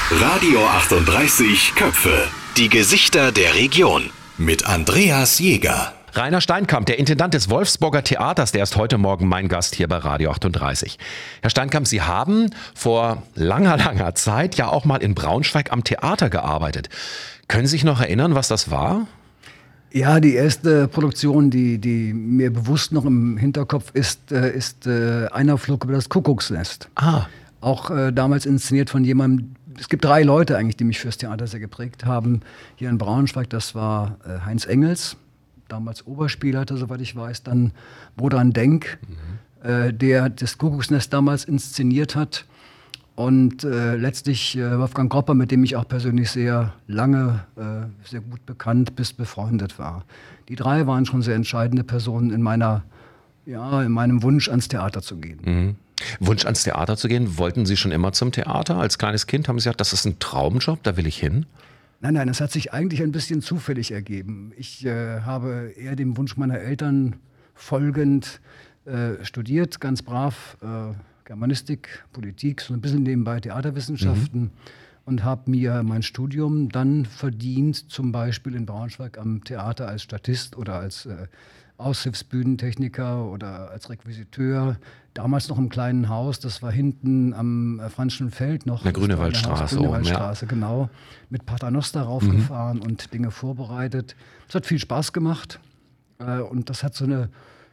Radio 38 Köpfe. Die Gesichter der Region. Mit Andreas Jäger. Rainer Steinkamp, der Intendant des Wolfsburger Theaters, der ist heute Morgen mein Gast hier bei Radio 38. Herr Steinkamp, Sie haben vor langer Zeit ja auch mal in Braunschweig am Theater gearbeitet. Können Sie sich noch erinnern, was das war? Ja, die erste Produktion, die mir bewusst noch im Hinterkopf ist Einer flog über das Kuckucksnest. Auch damals inszeniert von jemandem. Es gibt 3 Leute eigentlich, die mich fürs Theater sehr geprägt haben. Hier in Braunschweig, das war Heinz Engels, damals Oberspielleiter, soweit ich weiß. Dann Wodan Denk, der das Kuckucksnest damals inszeniert hat. Und letztlich Wolfgang Gropper, mit dem ich auch persönlich sehr lange, sehr gut bekannt bis befreundet war. Die 3 waren schon sehr entscheidende Personen in meinem Wunsch, ans Theater zu gehen. Mhm. Wunsch ans Theater zu gehen, wollten Sie schon immer zum Theater? Als kleines Kind haben Sie gesagt, das ist ein Traumjob, da will ich hin? Nein, das hat sich eigentlich ein bisschen zufällig ergeben. Ich habe eher dem Wunsch meiner Eltern folgend studiert, ganz brav Germanistik, Politik, so ein bisschen nebenbei Theaterwissenschaften und habe mir mein Studium dann verdient, zum Beispiel in Braunschweig am Theater als Statist oder als Aushilfsbühnentechniker oder als Requisiteur. Damals noch im kleinen Haus, das war hinten am Franzschen Feld noch. Der Grünewaldstraße. Grünewaldstraße, genau. Mit Paternoster raufgefahren und Dinge vorbereitet. Es hat viel Spaß gemacht und das hat so einen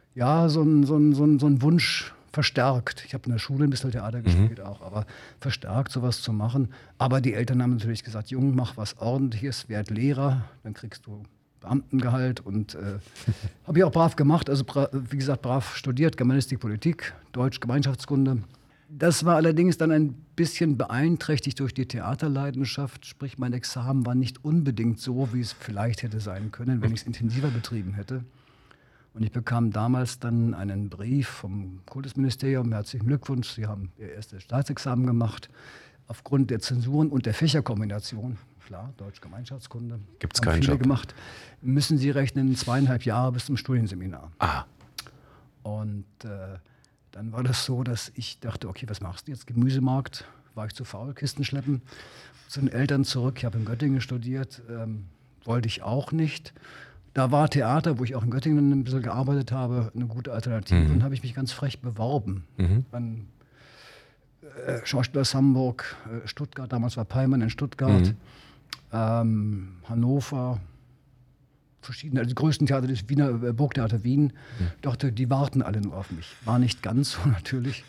Wunsch verstärkt. Ich habe in der Schule ein bisschen Theater gespielt auch, aber verstärkt sowas zu machen. Aber die Eltern haben natürlich gesagt, Junge, mach was Ordentliches, werd Lehrer, dann kriegst du Beamtengehalt und habe ich auch brav gemacht, also wie gesagt brav studiert, Germanistik, Politik, Deutsch, Gemeinschaftskunde. Das war allerdings dann ein bisschen beeinträchtigt durch die Theaterleidenschaft, sprich mein Examen war nicht unbedingt so, wie es vielleicht hätte sein können, wenn ich es intensiver betrieben hätte. Und ich bekam damals dann einen Brief vom Kultusministerium, herzlichen Glückwunsch, Sie haben Ihr erstes Staatsexamen gemacht, aufgrund der Zensuren und der Fächerkombination. Klar, Deutsch-Gemeinschaftskunde. Gibt es keinen Job. Gemacht. Müssen Sie rechnen, 2,5 Jahre bis zum Studienseminar. Und dann war das so, dass ich dachte, okay, was machst du jetzt? Gemüsemarkt, war ich zu faul, Kisten schleppen. Zu den Eltern zurück, ich habe in Göttingen studiert, wollte ich auch nicht. Da war Theater, wo ich auch in Göttingen ein bisschen gearbeitet habe, eine gute Alternative. Und habe ich mich ganz frech beworben. An Schauspiel aus Hamburg, Stuttgart, damals war Peimann in Stuttgart. Hannover, verschiedene, also die größten Theater, das Wiener Burgtheater Wien. Ich dachte, die warten alle nur auf mich. War nicht ganz so natürlich.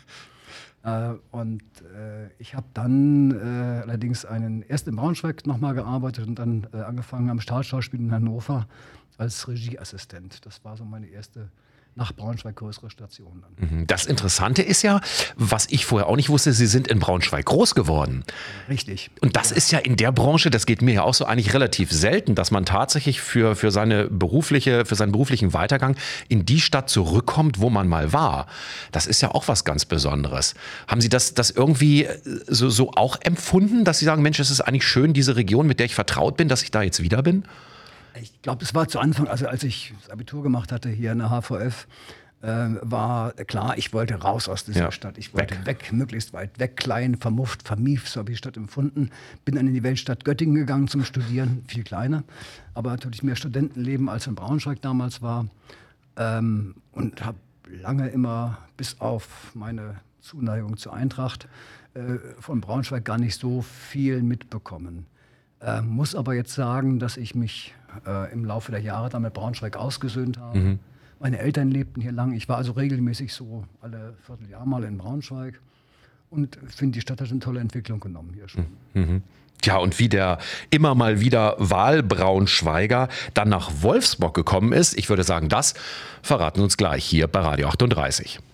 Ich habe dann allerdings erst in Braunschweig nochmal gearbeitet und dann angefangen am Staatsschauspiel in Hannover als Regieassistent. Das war so meine erste nach Braunschweig größere Station dann. Das Interessante ist ja, was ich vorher auch nicht wusste, Sie sind in Braunschweig groß geworden. Richtig. Und das ist ja in der Branche, das geht mir ja auch so eigentlich relativ selten, dass man tatsächlich für seinen beruflichen Weitergang in die Stadt zurückkommt, wo man mal war. Das ist ja auch was ganz Besonderes. Haben Sie das irgendwie so auch empfunden, dass Sie sagen, Mensch, es ist eigentlich schön, diese Region, mit der ich vertraut bin, dass ich da jetzt wieder bin? Ich glaube, es war zu Anfang, also als ich das Abitur gemacht hatte hier in der HVF, war klar, ich wollte raus aus dieser Stadt. Ich wollte weg, möglichst weit weg, klein, vermufft, vermieft, so habe ich die Stadt empfunden. Bin dann in die Weltstadt Göttingen gegangen zum Studieren, viel kleiner, aber natürlich mehr Studentenleben als in Braunschweig damals war. Und habe lange immer, bis auf meine Zuneigung zur Eintracht, von Braunschweig gar nicht so viel mitbekommen. Muss aber jetzt sagen, dass ich mich im Laufe der Jahre dann mit Braunschweig ausgesöhnt habe. Meine Eltern lebten hier lang. Ich war also regelmäßig so alle Vierteljahr mal in Braunschweig und finde, die Stadt hat eine tolle Entwicklung genommen hier schon. Tja, und wie der immer mal wieder Wahlbraunschweiger dann nach Wolfsburg gekommen ist, ich würde sagen, das verraten Sie uns gleich hier bei Radio 38.